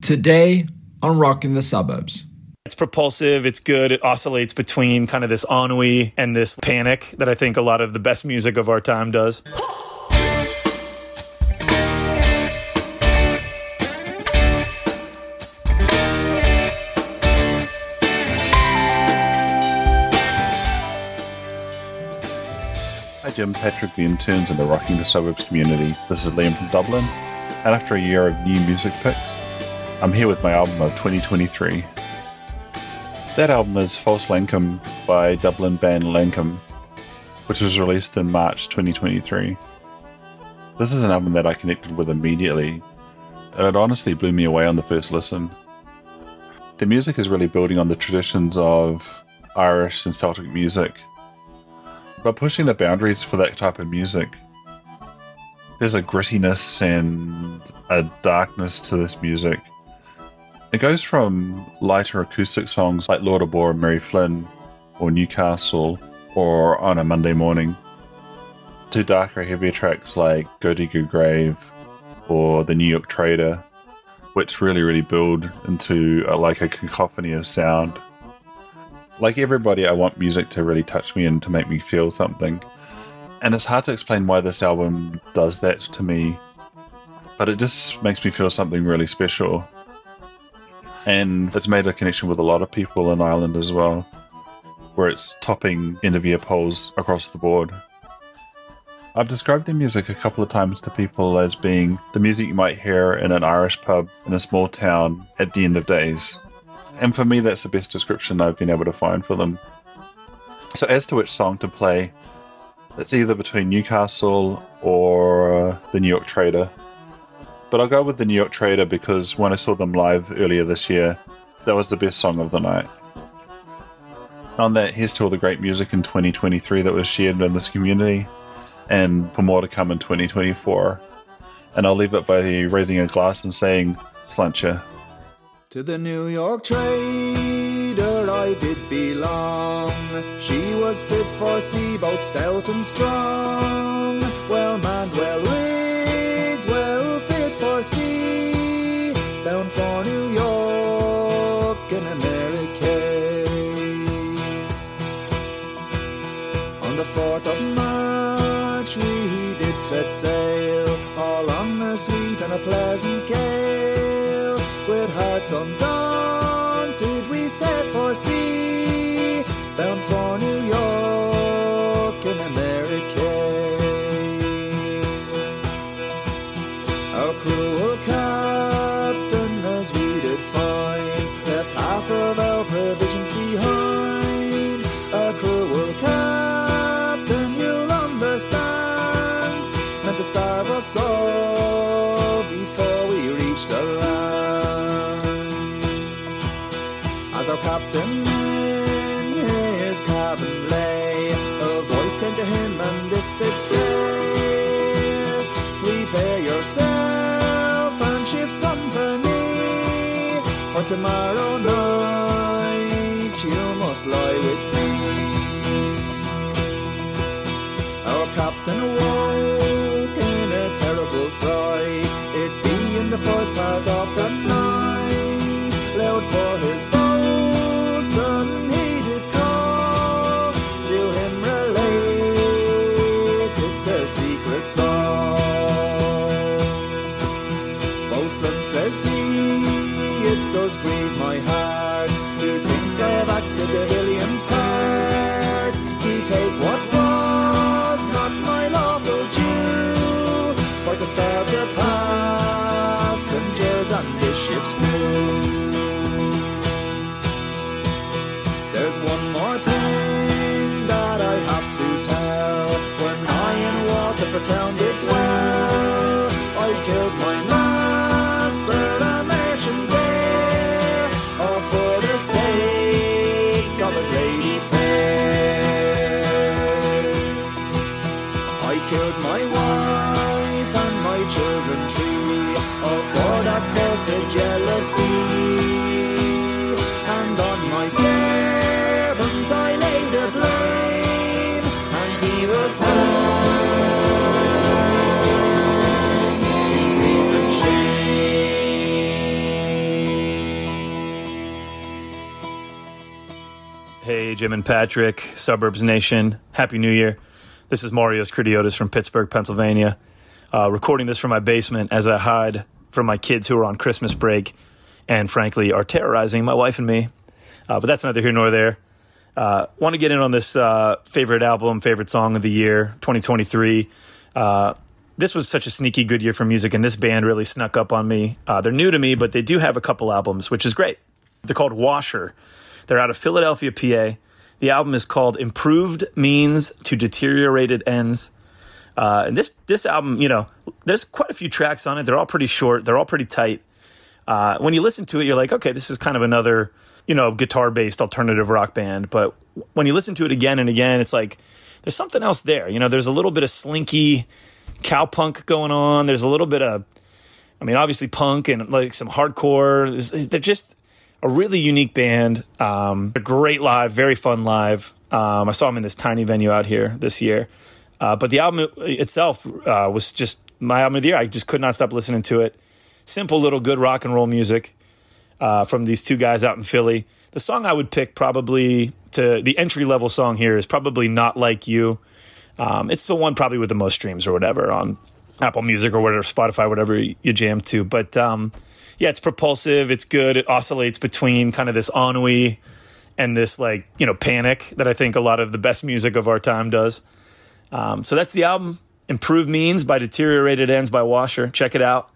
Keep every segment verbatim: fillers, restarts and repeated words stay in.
Today on Rocking the Suburbs. It's propulsive, it's good, it oscillates between kind of this ennui and this panic that I think a lot of the best music of our time does. Hi Jim, Patrick the interns in the Rocking the Suburbs community. This is Liam from Dublin, and after a year of new music picks, I'm here with my album of twenty twenty-three. That album is False Lankum by Dublin band Lankum, which was released in March twenty twenty-three. This is an album that I connected with immediately, and it honestly blew me away on the first listen. The music is really building on the traditions of Irish and Celtic music, but pushing the boundaries for that type of music. There's a grittiness and a darkness to this music. It goes from lighter acoustic songs like Lord of War and Mary Flynn, or Newcastle, or On a Monday Morning, to darker, heavier tracks like Go Dig Your Grave, or The New York Trader, which really, really build into a, like a cacophony of sound. Like everybody, I want music to really touch me and to make me feel something. And it's hard to explain why this album does that to me, but it just makes me feel something really special. And it's made a connection with a lot of people in Ireland as well, where it's topping end of year polls across the board. I've described the music a couple of times to people as being the music you might hear in an Irish pub in a small town at the end of days. And for me, that's the best description I've been able to find for them. So as to which song to play, it's either between Newcastle or uh, The New York Trader. But I'll go with The New York Trader because when I saw them live earlier this year, that was the best song of the night. On that, here's to all the great music in twenty twenty-three that was shared in this community, and for more to come in twenty twenty-four. And I'll leave it by raising a glass and saying, Sláinte. To the New York Trader I did belong. She was fit for sea, both stout and strong. Well manned, well rigged, well fit for sea. Bound for New York in America. On the fourth of March we did set sail, all on a sweet and a pleasant gale. With hearts undaunted we set for sea, bound for New York in America. Our cruel captain, as we did find, left half of our provisions behind. Our cruel captain, you'll understand, meant to starve us all before we reached the land. As our captain in his cabin lay, a voice came to him and this did say, prepare yourself and ship's company, for tomorrow night you must lie with me. Our captain awoke in a terrible fright, it being the first part of the night. Loud for his boatswain he did call, to him related the secret song. Boatswain, says he, it does grieve my heart to think I have acted the villain's part, to take what was not my lawful due, for to starve the passengers and the ship's crew. There's one more thing that I have to tell. When I in Waterford town did dwell, I killed my master, a merchant there, all for the sake of his lady fair. I killed my wife and my children three, all for that cursed jealousy. And on my servant I laid a blame, and he was hung in grief and shame. Hey, Jim and Patrick, Suburbs Nation, Happy New Year. This is Marios Kritiotis from Pittsburgh, Pennsylvania, uh, recording this from my basement as I hide from my kids who are on Christmas break and, frankly, are terrorizing my wife and me. Uh, but that's neither here nor there. Uh, want to get in on this uh, favorite album, favorite song of the year, twenty twenty-three. Uh, this was such a sneaky good year for music, and this band really snuck up on me. Uh, they're new to me, but they do have a couple albums, which is great. They're called Washer. They're out of Philadelphia, P A. The album is called Improved Means to Deteriorated Ends. Uh, and this this album, you know, there's quite a few tracks on it. They're all pretty short. They're all pretty tight. Uh, when you listen to it, you're like, okay, this is kind of another, you know, guitar-based alternative rock band. But when you listen to it again and again, it's like there's something else there. You know, there's a little bit of slinky cowpunk going on. There's a little bit of, I mean, obviously punk and like some hardcore. There's, they're just a really unique band. Um, a great live, very fun live. Um, I saw them in this tiny venue out here this year. Uh, but the album itself uh, was just my album of the year. I just could not stop listening to it. Simple little good rock and roll music uh, from these two guys out in Philly. The song I would pick probably to the entry level song here is probably Not Like You. Um, it's the one probably with the most streams or whatever on Apple Music or whatever, Spotify, whatever you jam to. But um, yeah, it's propulsive. It's good. It oscillates between kind of this ennui and this like, you know, panic that I think a lot of the best music of our time does. Um, so that's the album, Improved Means by Deteriorated Ends by Washer. Check it out.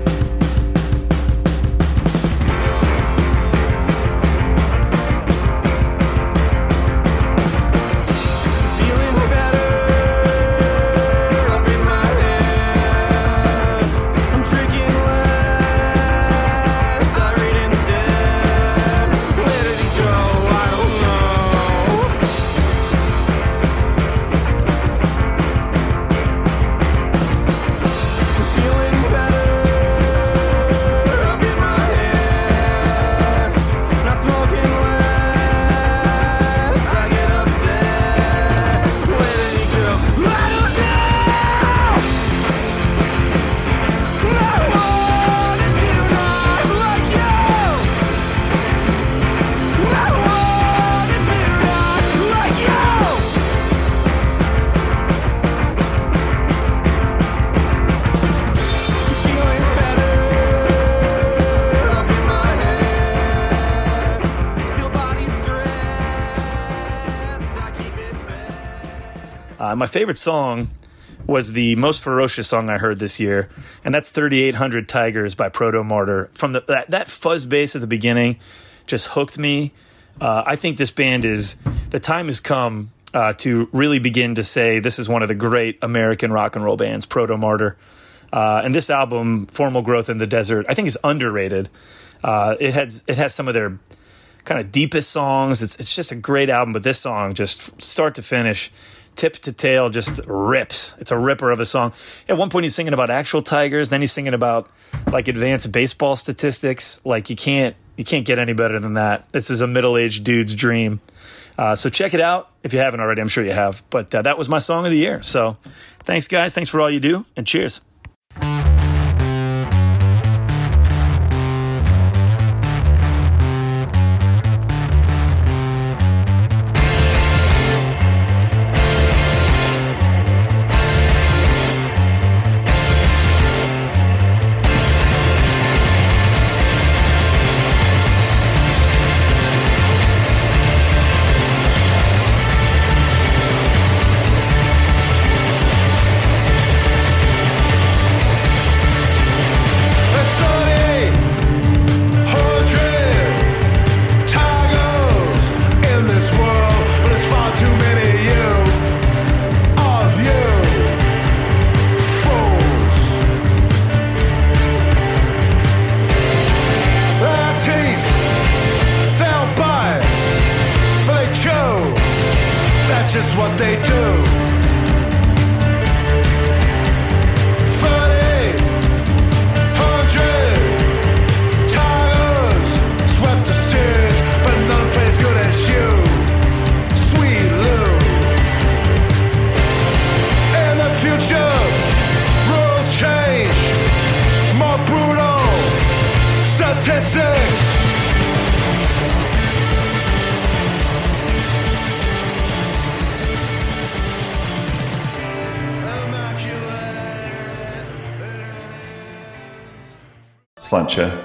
Uh, my favorite song was the most ferocious song I heard this year, and that's thirty-eight hundred Tigers by Proto Martyr. From the, that, that fuzz bass at the beginning just hooked me. Uh, I think this band is, the time has come uh, to really begin to say this is one of the great American rock and roll bands, Proto Martyr. Uh, and this album, Formal Growth in the Desert, I think is underrated. Uh, it has it has some of their kind of deepest songs. It's it's just a great album, but this song, just start to finish, tip to tail, just rips. It's a ripper of a song. At one point, he's singing about actual tigers. Then he's singing about like advanced baseball statistics. Like you can't you can't get any better than that. This is a middle-aged dude's dream. Uh, so check it out if you haven't already. I'm sure you have. But uh, that was my song of the year. So thanks, guys. Thanks for all you do, and cheers. Just what they do. thirty, hundred Tigers swept the series, but none played as good as you. Sweet Lou. In the future, rules change. More brutal statistics. Slàinte.